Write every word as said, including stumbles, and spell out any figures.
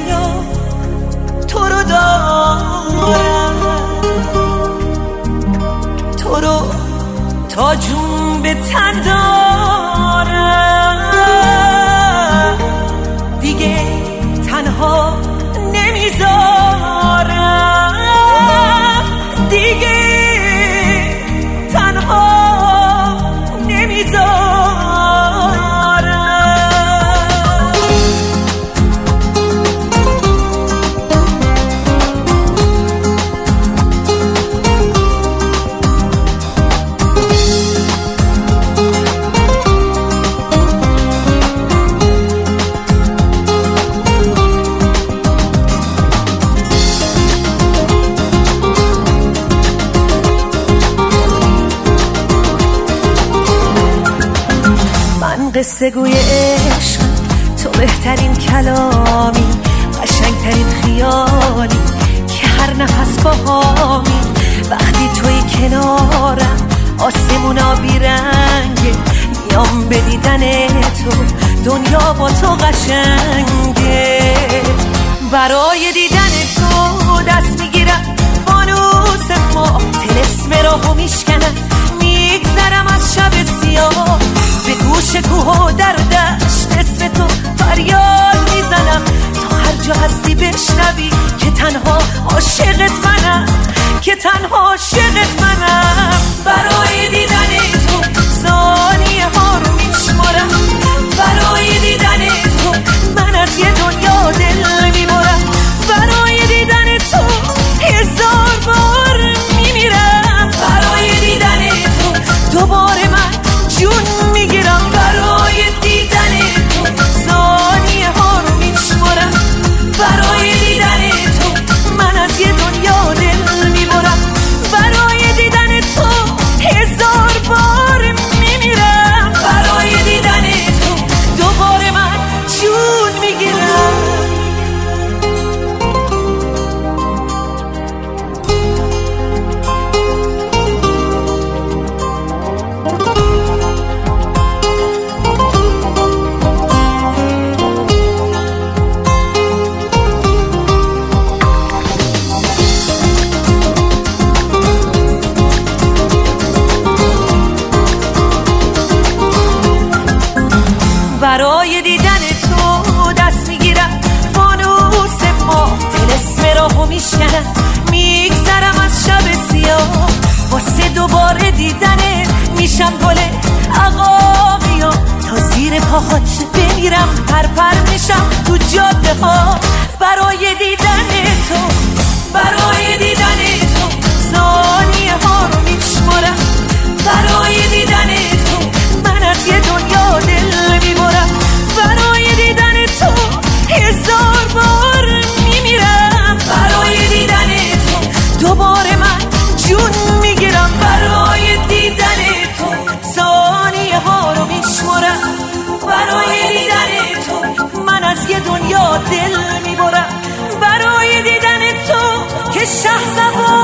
دنیا تو رو دارم، تو رو تا جون به تن دارم، دیگه تنها نمیذارم، دیگه تنها نمیذارم. قصه گوی عشق تو بهترین کلامی، قشنگترین خیالی که هر نفس باهامی. وقتی توی کنارم آسمونا بیرنگه، میام به دیدن تو دنیا با تو قشنگه. برای دیدن تو دست میگیرم فانوس ما، طلسم راهو میشکنم میگذرم از شب سیاه. به گوش کوه و در دشت اسم تو فریاد میزنم، تا هر جا هستی بشنوی که تنها عاشقت منم، که تنها عاشقت منم. برای دیدن تو ثانیه ها رو میشمارم، برای دیدن تو من از یه دنیا دل میبرم، برای دیدن تو هزار بار میمیرم، برای دیدن تو دوباره من جون میگیرم. برای دیدن تو ثانیه ها رو میشمارم، برای دیدن تو من از یه دنیا دل میبرم، برای دیدن تو هزار بار میمیرم، برای دیدن تو دوباره من جون میگیرم. برای دیدن تو دست میگیرم فانوس ما، طلسم راهو میشکنم میگذرم از شب سیاه. واسه دوباره دیدنه میشم گل عقاقیام، تا زیر پاهات بمیرم پر پر میشم تو جاده ها. برای دیدن تو، برای دیدن تو ثانیه ها رو میشمارم، برای دیدن تو من از یه دنیا دل میبرم، برای دیدن تو هزار بار میمیرم، برای دیدن تو دوباره من جون میگیرم، برای دیدن تو ثانیه ها رو میشمارم، برای دیدن تو من از یه دنیا دل میبرم، برای دیدن تو که شهر